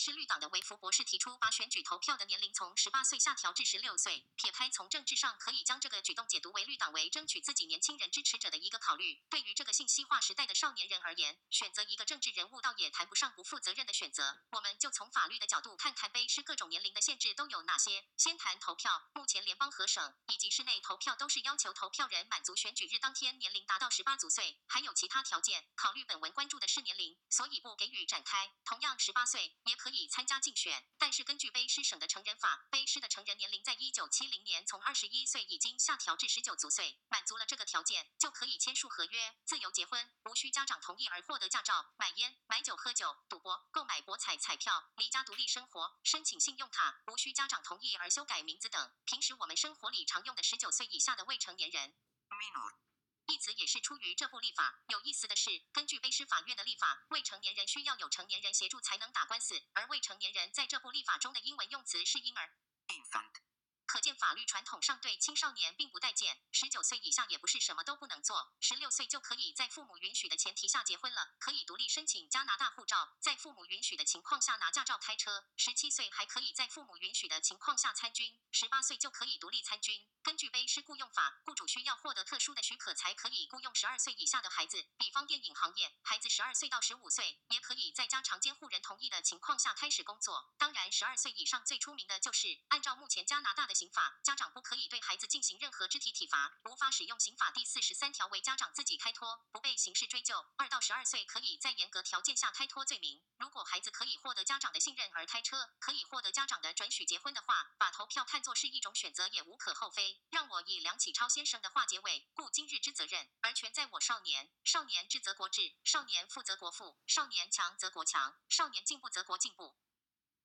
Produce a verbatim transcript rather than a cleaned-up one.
是绿党的维福博士提出，把选举投票的年龄从十八岁下调至十六岁。撇开从政治上可以将这个举动解读为绿党为争取自己年轻人支持者的一个考虑，对于这个信息化时代的少年人而言，选择一个政治人物倒也谈不上不负责任的选择。我们就从法律的角度看看卑诗各种年龄的限制都有哪些。先谈投票，目前联邦和省以及市内投票都是要求投票人满足选举日当天年龄达到十八足岁，还有其他条件。考虑本文关注的是年龄，所以不给予展开。同样十八岁也可以参加竞选，但是根据卑诗省的成人法，卑诗的成人年龄在一九七零年从二十一岁已经下调至十九足岁，满足了这个条件就可以签署合约，自由结婚，无需家长同意而获得驾照，买烟、买酒、喝酒、赌博、购买博彩彩票、离家独立生活、申请信用卡，无需家长同意而修改名字等。平时我们生活里常用的十九岁以下的未成年人。一词也是出于这部立法。有意思的是，根据卑诗法院的立法，未成年人需要有成年人协助才能打官司，而未成年人在这部立法中的英文用词是婴儿 infant。可见法律传统上对青少年并不待见，十九岁以下也不是什么都不能做，十六岁就可以在父母允许的前提下结婚了，可以独立申请加拿大护照，在父母允许的情况下拿驾照开车，十七岁还可以在父母允许的情况下参军，十八岁就可以独立参军。根据卑诗雇用法，雇主需要获得特殊的许可才可以雇用十二岁以下的孩子，比方电影行业，孩子十二岁到十五岁也可以在家常监护人同意的情况下开始工作。当然十二岁以上最出名的就是按照目前加拿大的刑法，家长不可以对孩子进行任何肢体体罚，无法使用刑法第四十三条为家长自己开脱，不被刑事追究。二到十二岁可以在严格条件下开脱罪名。如果孩子可以获得家长的信任而开车，可以获得家长的准许结婚的话，把投票看作是一种选择也无可厚非。让我以梁启超先生的话结尾，故今日之责任，而权在我少年。少年智则国智，少年富则国富，少年强则国强，少年进步则国进步。